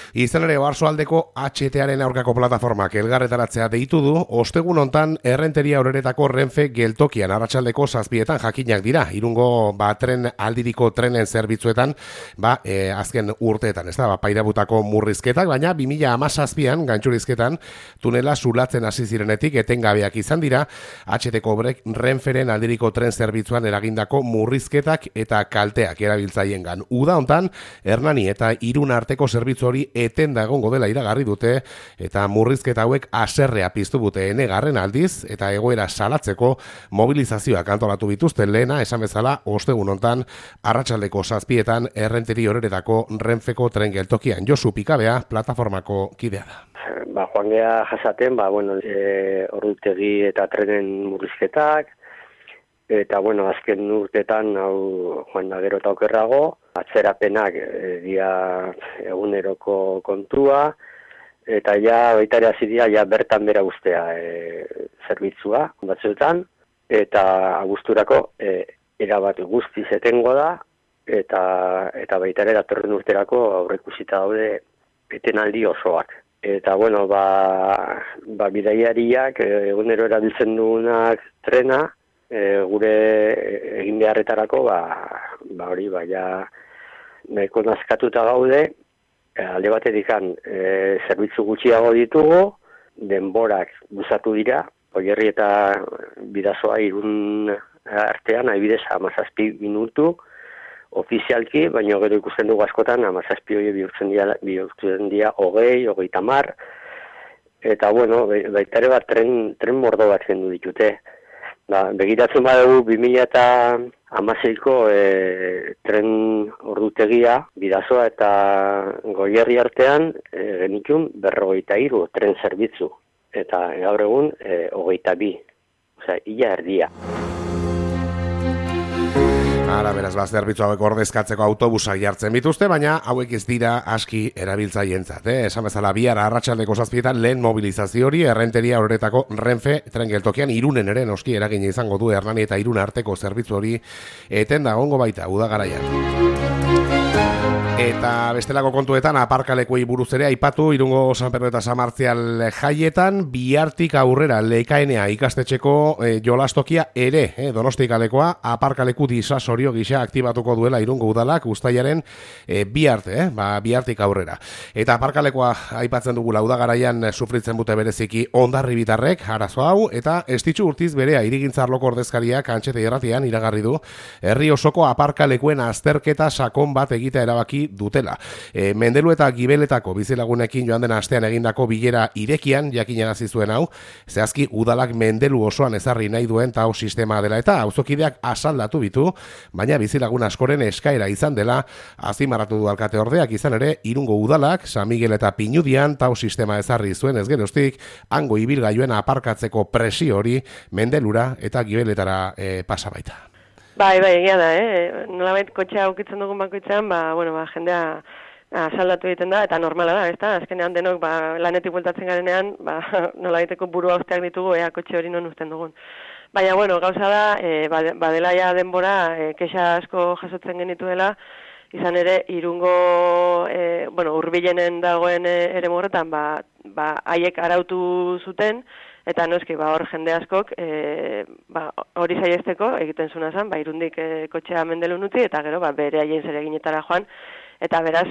Izan ere, Oarsoaldeko HTaren aurkako plataformak elgarretaratzea deitu du, ostegun hontan Errenteria Oreretako Renfe geltokian arratsaldeko 7etan jakinak dira. Irungo tren aldiriko trenen zerbitzuetan, azken urteetan, ez da, pairabutako murrizketak, baina 2017an gantxurizketan tunela zulatzen hasi zirenetik etengabeak izan dira, HTko Renferen aldiriko tren zerbitzuan eragindako murrizketak eta kalteak erabiltzaiengan. Uda hontan, Hernani eta Irun arteko zerbitzu hori etenda egongo dela iragarri dute eta murrizketa hauek haserrea piztu dute enegarren aldiz eta egoera salatzeko mobilizazioak antolatu bituzten lehena esan bezala ostegun hontan arratsaldeko 7etan Errenteria Oreretako Renfeko tren geltokian. Josu Pikabea plataformako kidea da. Joan gea jasaten, ordutegi eta trenen murrizketak, eta azken urtetan hau joan da gero eta okerrago, atzerapenak dia eguneroko kontua, eta baita ere hasi dira bertan bera ustea zerbitzua batzuetan, eta abuzturako erabat guztiz etengo da, eta baita ere datorren urterako aurreikusita daude etenaldi osoak. Eta bidaiariak egunero erabiltzen dugunak trena, gure egin beharretarako hori nahiko nazkatuta gaude, alde batetik zerbitzu gutxiago ditugu, denborak luzatu dira, Oierri eta Bidasoa Irun artean, adibidez 17 minutu ofizialki, baina gero ikusten dugu askotan 17 hori bihurtzen dira 20, 30, eta baita ere tren mordo bat zendu ditute. Begiratzen badugu 2016ko tren ordutegia Bidasoa eta Goierri artean genitun 43 tren zerbitzu eta gaur egun 22, osea ia erdia. Ara, beraz, zerbitzu hauek ordezkatzeko autobusak jartzen bituzte, baina hauek ez dira aski erabiltzaientzat. Esan bezala bihar arratsaldeko 7etan lehen mobilizazio hori Errenteria Oreretako Renfe tren geltokian Irunen ere noski eragina izango du Hernani eta Irun arteko zerbitzu hori etenda egongo baita uda garaian. Eta bestelako kontuetan aparkalekuei buruz ere aipatu Irungo San Pedro eta San Martzial jaietan bihartik aurrera Lekaenea ikastetxeko jolastokia ere Donostikalekoa aparkaleku disasorio gisa aktibatuko duela Irungo udalak uztailaren bihartik aurrera. Eta aparkalekoa aipatzen dugu lauda garaian sufritzen dute bereziki Hondarribitarrek arazo hau eta Estitxu Urtiz berea hirigintzarloko ordezkariak Antxete Irratian iragarri du herri osoko aparkalekuen azterketa sakon bat egitea erabaki dutela. Mendelu eta Gibeletako bizilagunekin joan den astean egindako bilera irekian jakinarazi zuen hau, zehazki udalak Mendelu osoan ezarri nahi duen tau sistema dela eta auzokideak asaldatu bitu, baina bizilagun askoren eskaera izan dela azpimarratu du alkate ordeak izan ere Irungo udalak San Miguel eta Pinudian tau sistema ezarri zuen ez geroztik hango ibilgailuen aparkatzeko presio hori Mendelura eta Gibeletara pasa baita. Egia da, nolabait kotxea aukitzen dugun bakoitzean, jendea saldatu egiten da, eta normala da, ezta? Azkenean denok lanetik bueltatzen garenean, nolabaiteko burua usteak ditugu, kotxe hori non uzten dugun. Baina, gauza da, badela ja denbora, kexa asko jasotzen genituela, izan ere, Irungo, hurbilenen dagoen ere horretan, haiek arautu zuten, eta noski, hor jende askok, hori saiesteko egiten zuna zen, Irundik kotxea Mendelun utzi, eta gero, bere haien zereginetara joan, eta beraz,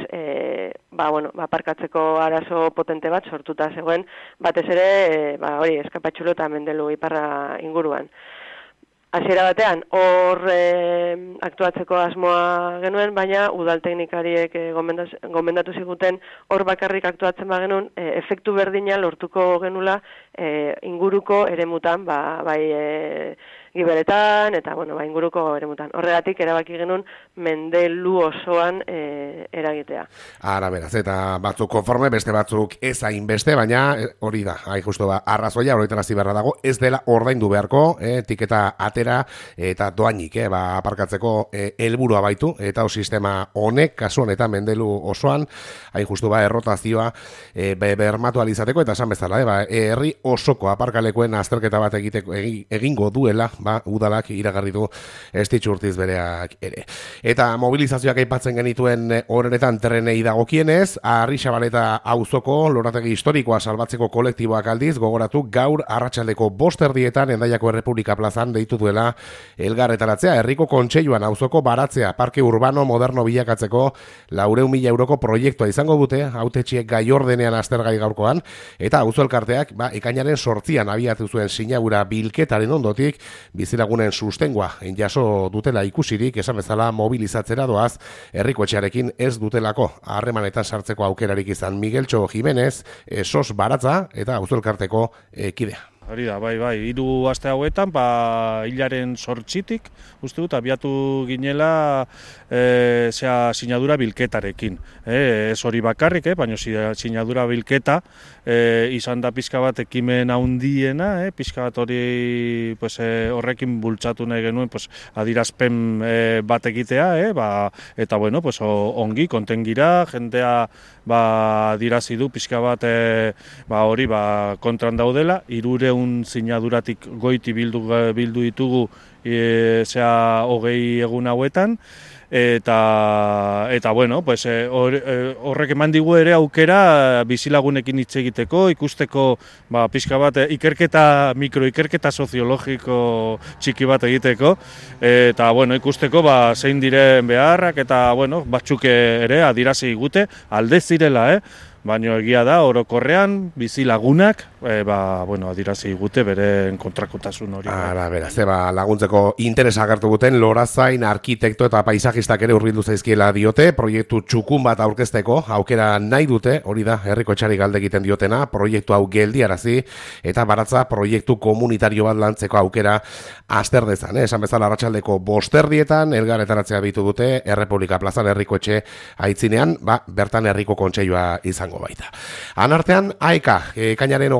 aparkatzeko arazo potente bat sortuta zegoen, batez ere, hori, Eskapatxulo eta Mendelu iparra inguruan. Hasiera batean, hor aktuatzeko asmoa genuen, baina udal teknikariek gomendatu ziguten hor bakarrik aktuatzen bagenuen, efektu berdina lortuko genula inguruko eremutan, Gibeletan, eta inguruko eremutan. Horregatik erabaki genuen Mendelu osoan eragitea. Ara, beraz, eta batzuk konforme, beste batzuk ez hainbeste, baina hori da, justu arrazoia, horretarazi beharra dago, ez dela ordaindu beharko, tiketa atera eta doainik, aparkatzeko helburua baitu, eta sistema honek, kasu honetan Mendelu osoan, justu errotazioa bermatu alizateko, eta esan bezala, herri osoko aparkalekuen azterketa bat egingo duela udalak iragarri du estitxurtiz bereak ere. Eta mobilizazioak aipatzen genituen horretan trenei dagokienez, Arrixabaleta auzoko lorategi historikoa salbatzeko kolektiboak aldiz gogoratu gaur arratsaldeko 5:00 Hendaiako Errepublika plazan deitu duela elgarretaratzea herriko kontseiluan auzoko baratzea parke urbano moderno bilakatzeko 400.000 euroko proiektua izango dute hautetxiek gai ordenean aztergai gaurkoan eta auzo elkarteak ekainaren 8an abiatu zuen sinadura bilketaren ondotik bizilagunen sustengoa jaso dutela ikusirik esan bezala mobilizatzera doaz herriko etxearekin ez dutelako harremanetan sartzeko aukerarik izan Migueltxo Jimenez, sos baratza eta auzo elkarteko kidea. Hori da, bai, 3 aste hauetan, hilaren 8tik, uste dut, abiatu ginela sinadura bilketarekin. Ez hori bakarrik, baina sinadura bilketa izan da pixka bat ekimen handiena, pixka bat hori horrekin bultzatu nahi genuen adirazpen bat egitea, eta bueno, ongi, kontengira, jendea adirazi du pixka bat hori kontran daudela, 300 sinaduratik goiti bildu ditugu 20 egun hauetan eta bueno, horrek eman digu ere aukera bizilagunekin hitz egiteko, ikusteko pixka bat mikroikerketa soziologiko txiki bat egiteko eta bueno, ikusteko zein diren beharrak eta bueno, batzuk ere adirazi gute alde zirela, baina egia da, orokorrean, bizilagunak, adirazi gute beren kontrakotasun hori. Beraz, laguntzeko interesa agertu guten, Lorazain, arkitekto eta paisajistak ere hurbildu zaizkiela diote, proiektu txukun bat aurkezteko, aukera nahi dute, hori da, herriko etxari galde egiten diotena, proiektu hau geldiarazi, eta baratza proiektu komunitario bat lantzeko aukera azter dezan. Esan bezala arratsaldeko 5:00 elgarretaratzea bitu dute, Errepublika plazan herriko etxe aitzinean, bertan herriko kontseilua izango baita. Anartean, ekainaren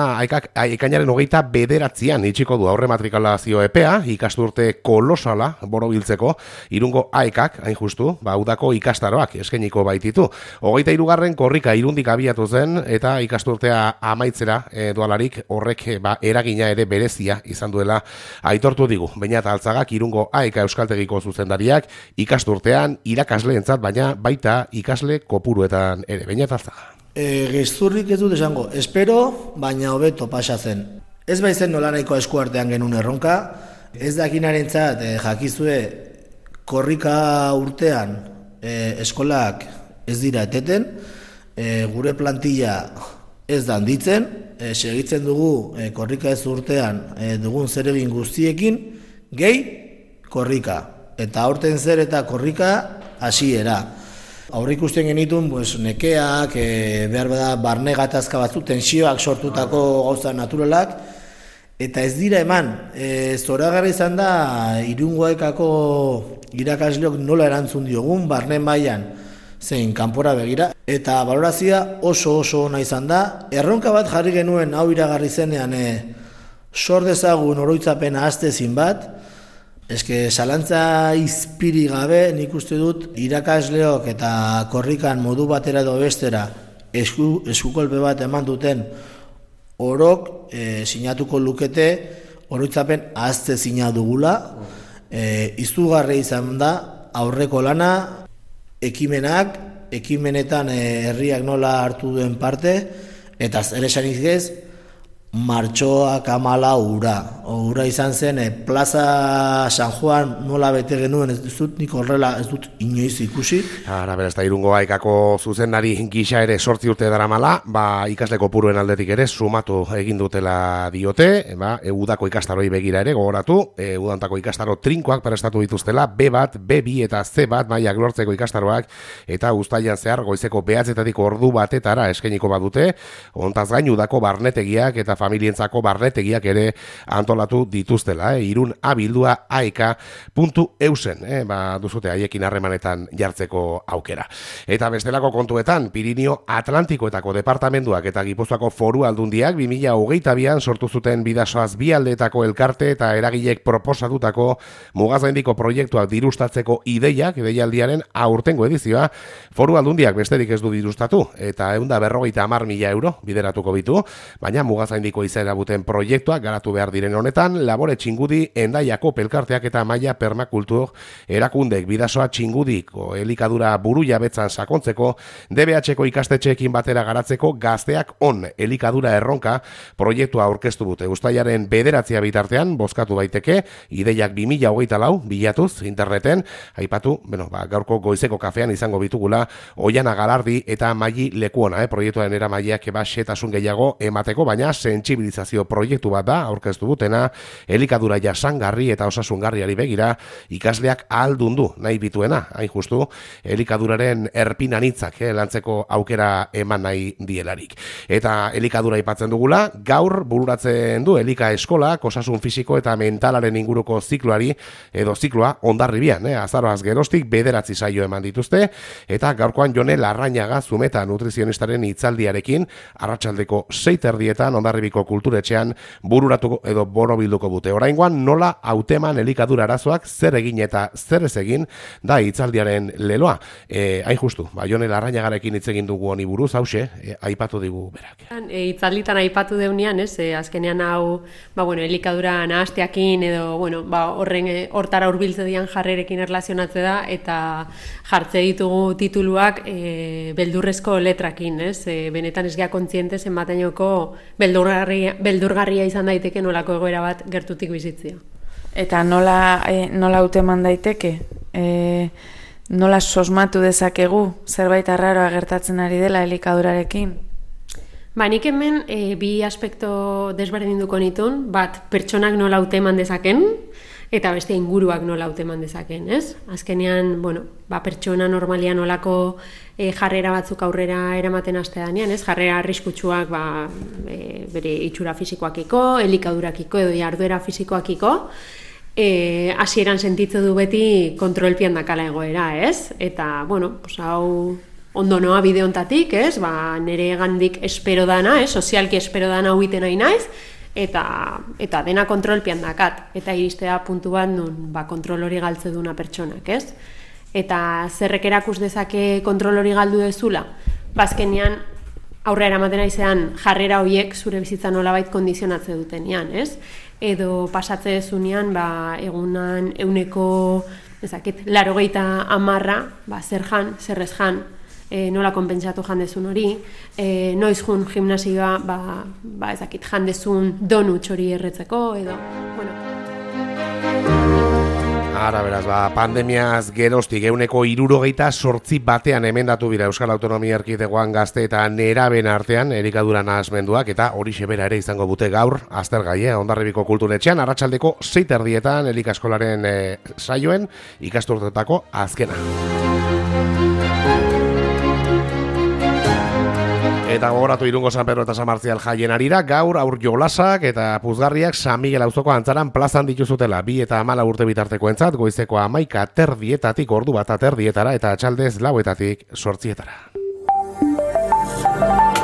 29an itxiko du aurre matrikulazio epea, ikasturte kolosala borobiltzeko, Irungo AEKak, hain justu, udako ikastaroak eskainiko baititu. 23. korrika Irundik abiatu zen, eta ikasturtea amaitzera doalarik horrek eragina ere berezia izan duela aitortu digu. Beñat Altzagak Irungo AEK euskaltegiko zuzendariak ikasturtean irakasleentzat, baina baita ikasle kopuruetan ere. Beñat Altzaga. Gezurrik ez dut esango, espero, baina hobeto pasatzen. Ez baizen nola nahiko eskuartean genuen erronka, ez dakinarentzat jakizue korrika urtean eskolak ez dira eteten, gure plantilla ez da handitzen, segitzen dugu korrika ez urtean dugun zeregin guztiekin, gehi korrika. Eta aurten zer eta korrika hasiera. Aurre ikusten genitun, nekeak, behar bada barne gatazka batzu, tensioak sortutako gauza naturalak, eta ez dira eman. Zoragarri izan da, Irungo AEKako irakasleok nola erantzun diogun, barne mailan zein kanpora begira, eta balorazia oso ona izan da. Erronka bat jarri genuen hau iragarri zenean, sor dezagun oroitzapena astezin bat, eske zalantza izpiri gabe nik uste dut irakasleok eta korrikan modu batera edo bestera eskukolpe bat eman duten orok sinatuko lukete oroitzapen astezina dugula, izugarri izan da aurreko lana, ekimenetan herriak nola hartu duen parte, eta zer esanik ez, martxoak 14 ura izan zen, plaza San Juan nola bete genuen, ez dut nik horrela ez dut inoiz ikusi. Beraz, Irungo AEKako zuzendari gisa ere 8 urte daramala, ikasle kopuruen aldetik ere sumatu egin dutela diote, udako ikastaroi begira ere gogoratu, udantako ikastaro trinkoak prestatu dituztela, B1, B2 eta C1 mailak lortzeko ikastaroak, eta uztailan zehar goizeko 9:00 ordu batetara eskainiko badute, hontaz gain udako barnetegiak eta familientzako barnetegiak ere antolatu dituztela, Irun abildua aeka.eusen, duzute haiekin harremanetan jartzeko aukera. Eta bestelako kontuetan, Pirinio Atlantikoetako departamenduak eta Gipuzkoako Foru Aldundiak 2022an sortu zuten Bidasoaz bi aldeetako elkarte eta eragilek proposatutako mugazgaindiko proiektuak dirustatzeko ideialdiaren aurtengo edizioa Foru Aldundiak besterik ez du dirustatu, eta 150.000 euro bideratuko bitu, baina mugazgaindiko tekniko izena buten proiektuak garatu behar diren honetan, Labore Txingudi Endaiako pelkarteak eta Maia Permakultur erakundek bidasoa Txingudiko elikadura buru jabetzan sakontzeko, DBH-ko ikastetxeekin batera garatzeko Gazteak on elikadura erronka proiektua aurkeztu dute. Uztailaren 9 bitartean bozkatu baiteke, ideiak 2024 bilatuz interneten, aipatu, gaurko goizeko kafean izango bitugula Oiana Galardi eta Maili Lekuona, proiektuaren eramaileak xetasun gehiago emateko, baina sentsibilizazio proiektu bat da aurkeztu dutena, elikadura jasangarri eta osasungarriari begira ikasleak ahaldundu nahi bituena, hain justu elikaduraren erpinanitzak lantzeko aukera eman nahi dielarik. Eta elikadura aipatzen dugula, gaur bururatzen du Elika Eskolak osasun fisiko eta mentalaren inguruko zikloa Hondarribian, azaroaz geroztik 9 saio eman dituzte, eta gaurkoan Jone Larrañaga Zumeta nutrizionistaren hitzaldiarekin arratsaldeko 6:30 Hondarribiko kulturetxean bururatuko edo borobilduko dute. Oraingoan nola hauteman elikadura arazoak zer egin eta zer ez egin da hitzaldiaren leloa. Hain justu, Jone Larrañagarekin hitz egin dugu honi buruz, hauxe, aipatu digu berak. Hitzalditan aipatu deunean, azkenean hau, elikadura nahasteakin edo, hortara hurbiltze dian jarrerekin erlazionatze da, eta jartze ditugu tituluak beldurrezko letrakin, benetan ez gea kontziente zenbatainoko beldurgarria izan daiteke nolako egoera bat gertutik bizitzea. Eta nola hauteman daiteke? Nola sosmatu dezakegu zerbait arraroa gertatzen ari dela elikadurarekin? Nik hemen bi aspekto desberdinduko nituen, bat pertsonak nola hauteman dezaken, eta beste inguruak nola hauteman dezaken, ez? Azkenean, pertsona normalian nolako jarrera batzuk aurrera eramaten hasteanean, ez? Jarrera arriskutsuak bere itxura fisikoakiko, elikadurakiko edo jarduera fisikoakiko, hasieran sentitze du beti kontrolpian dakala egoera, ez? Eta, hau ondo noa bide hontatik, ez? Nire gandik espero dana, sozialki espero dana huiten nahi naiz, eta dena kontrolpian dakat, eta iristea puntu bat nun kontrol hori galtze duna pertsonak, ez? Eta zerrek erakus dezake kontrol hori galdu dezula? Azkenean aurrera eramaten aizean jarrera horiek zure bizitza nolabait kondizionatze dutenean, ez? Edo pasatze dezunean, egunan euneko, 80%, zer jan, zer ez jan, nola konpentsatu jandezun hori, noiz jun gimnasioa, jandezun donutx hori erretzeko, edo, Ara, beraz, pandemiaz geroztik euneko 78 batean emendatu bira Euskal Autonomia Erkidegoan gazte eta neraben artean elikadura nahasmenduak, eta horixe bera ere izango dute gaur aztergai, Hondarribiko kulturetxean, arratsaldeko 6:30 Elika Eskolaren saioen ikasturtetako azkena. Eta gogoratu Irungo San Pedro eta San Martzial jaien arira, gaur aur jolasak eta puzgarriak San Miguel auzoko antzaran plazan dituzutela 2 eta 14 urte bitartekoentzat, goizeko 11:30 ordu 1:30 eta atxaldez 4:00 8:00.